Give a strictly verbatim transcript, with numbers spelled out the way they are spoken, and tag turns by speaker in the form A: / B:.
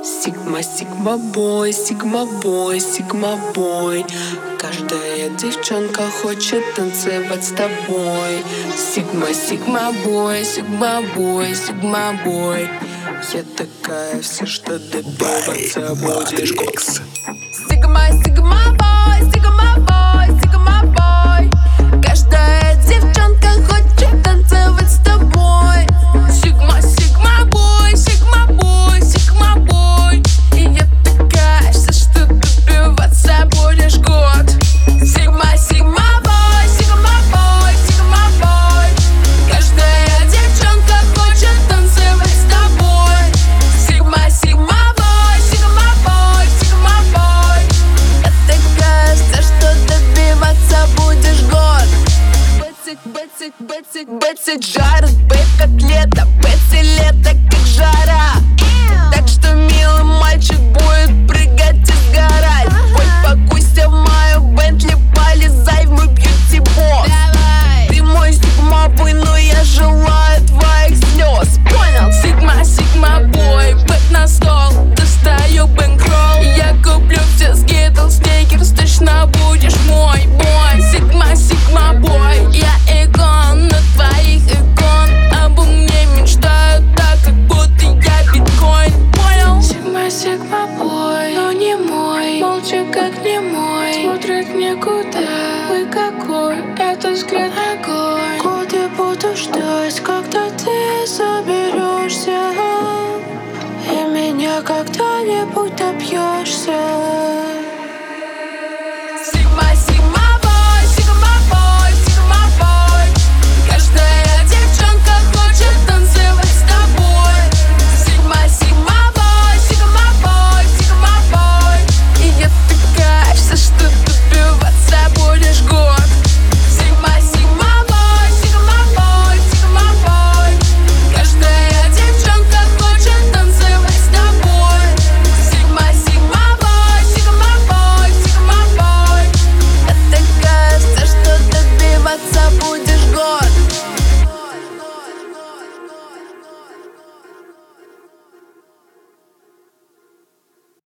A: Сигма, сигма бой, сигма бой, сигма бой. Каждая девчонка хочет танцевать с тобой. Сигма, сигма бой, сигма бой, сигма бой. Я такая, все, что добиваться будешь. Сигма, сигма бой, сигма бой, сигма бой. Каждая девчонка хочет танцевать с тобой. Сигма, сигма бой, сигма бой, сигма бой. И я такая, все, что добиваться будешь год. Сигма, сигма бой, сигма бой, сигма бой. Каждая девчонка хочет танцевать с тобой. Сигма, сигма бой, сигма бой, сигма бой. Я такая, все, что добиваться будешь год. Бэцик, бэцик, бэцик, бэцик жарит, бэк котлета, бэци лето, как жара. Так что милый мальчик будет прыгать и сгорать. Хоть покуйся в мою Бентли, полезай в мой бьюти-бокс. Ты мой сигма-бой, но я желаю твоих слез. Понял? Сигма, сигма-бой, бэк на стол, достаю бэнкролл. Я куплю все скитлс, сникерс, точно будешь мой бой. Сигма, сигма-бой, я икон на твоих икон. Обо мне мечтают так, как будто я биткоин. Понял? Сигма, сигма-бой, но не мой. Молча, как не мой, смотрит никуда. Вы какой, это взгляд огонь. Годы буду ждать, когда ты соберешься и меня когда-нибудь добьешься.